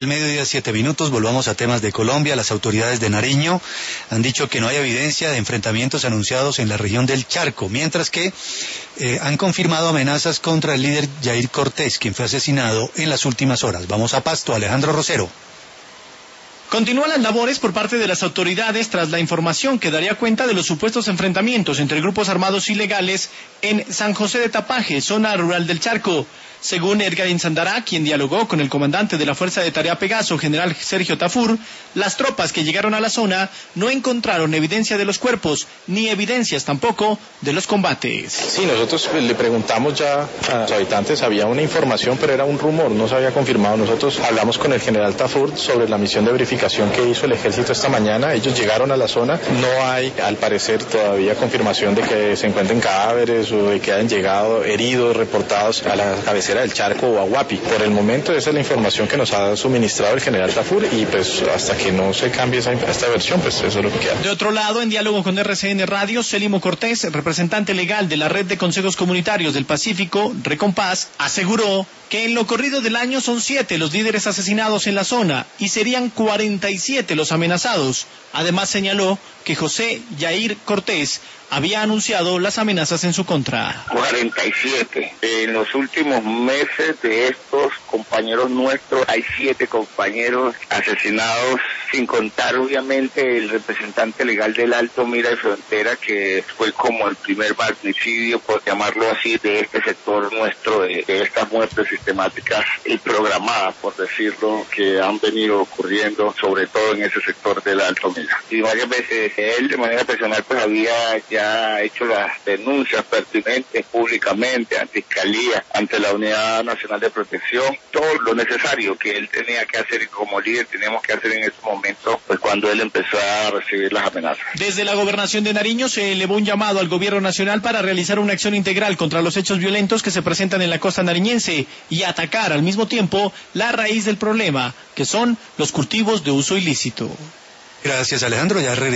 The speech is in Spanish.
El mediodía 7 minutos, volvamos a temas de Colombia. Las autoridades de Nariño han dicho que no hay evidencia de enfrentamientos anunciados en la región del Charco, mientras que han confirmado amenazas contra el líder Yair Cortés, quien fue asesinado en las últimas horas. Vamos a Pasto, Alejandro Rosero. Continúan las labores por parte de las autoridades tras la información que daría cuenta de los supuestos enfrentamientos entre grupos armados ilegales en San José de Tapaje, zona rural del Charco. Según Edgar Sandará, quien dialogó con el comandante de la Fuerza de Tarea Pegaso, general Sergio Tafur, las tropas que llegaron a la zona no encontraron evidencia de los cuerpos, ni evidencias tampoco de los combates. Sí, nosotros le preguntamos ya a los habitantes, había una información, pero era un rumor, no se había confirmado. Nosotros hablamos con el general Tafur sobre la misión de verificación que hizo el ejército esta mañana. Ellos llegaron a la zona, no hay, al parecer, todavía confirmación de que se encuentren cadáveres o de que hayan llegado heridos, reportados a la cabecera del Charco o a Huapi. Por el momento esa es la información que nos ha suministrado el general Tafur y pues hasta que no se cambie esta versión, pues eso es lo que queda. De otro lado, en diálogo con RCN Radio, Célimo Cortés, representante legal de la Red de Consejos Comunitarios del Pacífico, Recompás, aseguró que en lo corrido del año son 7 los líderes asesinados en la zona y serían 47 los amenazados. Además señaló que José Yair Cortés había anunciado las amenazas en su contra. 47. En los últimos meses de estos compañeros nuestros hay 7 compañeros asesinados, sin contar obviamente el representante legal del Alto Mira y Frontera, que fue como el primer magnicidio, por llamarlo así, de este sector nuestro, de estas muertes sistemáticas y programadas, por decirlo, que han venido ocurriendo, sobre todo en ese sector del Alto Mira. Y varias veces él de manera personal pues había ya hecho las denuncias pertinentes públicamente ante Fiscalía, ante la Unidad Nacional de Protección, todo lo necesario que él tenía que hacer y como líder teníamos que hacer en ese momento, pues cuando él empezó a recibir las amenazas. Desde la Gobernación de Nariño se elevó un llamado al Gobierno Nacional para realizar una acción integral contra los hechos violentos que se presentan en la costa nariñense y atacar al mismo tiempo la raíz del problema, que son los cultivos de uso ilícito. Gracias, Alejandro. Ya